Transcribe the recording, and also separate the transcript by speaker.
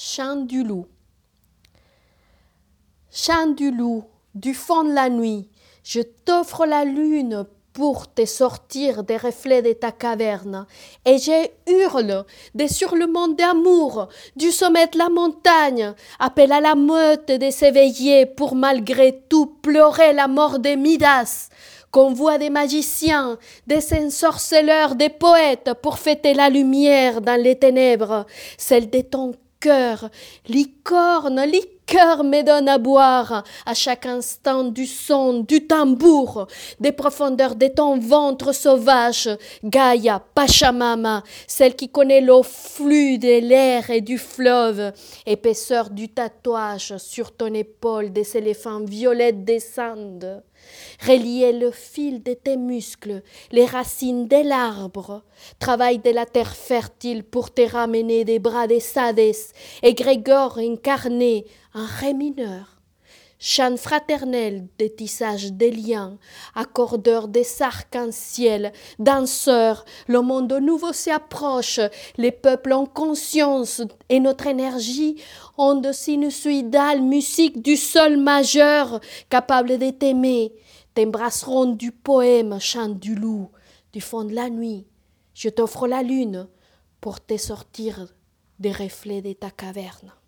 Speaker 1: Chant du loup. Chant du loup, du fond de la nuit, je t'offre la lune pour te sortir des reflets de ta caverne. Et je hurle des hurlements d'amour du sommet de la montagne, appelle à la meute de s'éveiller pour malgré tout pleurer la mort de Midas. Convoi des magiciens, des ensorceleurs, des poètes pour fêter la lumière dans les ténèbres, celle de ton cœur, licorne me donne à boire à chaque instant du son du tambour, des profondeurs de ton ventre sauvage, Gaïa, Pachamama, celle qui connaît l'eau flux de l'air et du fleuve, épaisseur du tatouage sur ton épaule des éléphants violets descendent. Relier le fil de tes muscles, les racines de l'arbre, travail de la terre fertile pour te ramener des bras des Sadès, et Grégor incarné en ré mineur. Chant fraternel des tissages des liens, accordeur des arcs-en-ciel, danseurs, le monde nouveau s'approche, les peuples en conscience et notre énergie, onde sinusoïdale, musique du sol majeur, capable de t'aimer, t'embrasseront du poème, chant du loup, du fond de la nuit. Je t'offre la lune pour te sortir des reflets de ta caverne.